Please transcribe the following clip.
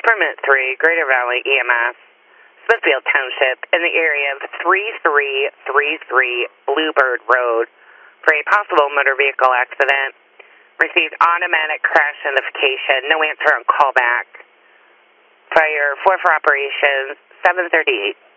Department 3, Greater Valley EMS, Smithfield Township, in the area of 3333 Bluebird Road for a possible motor vehicle accident. Received automatic crash notification, no answer on callback. Fire 4 for operations, 738.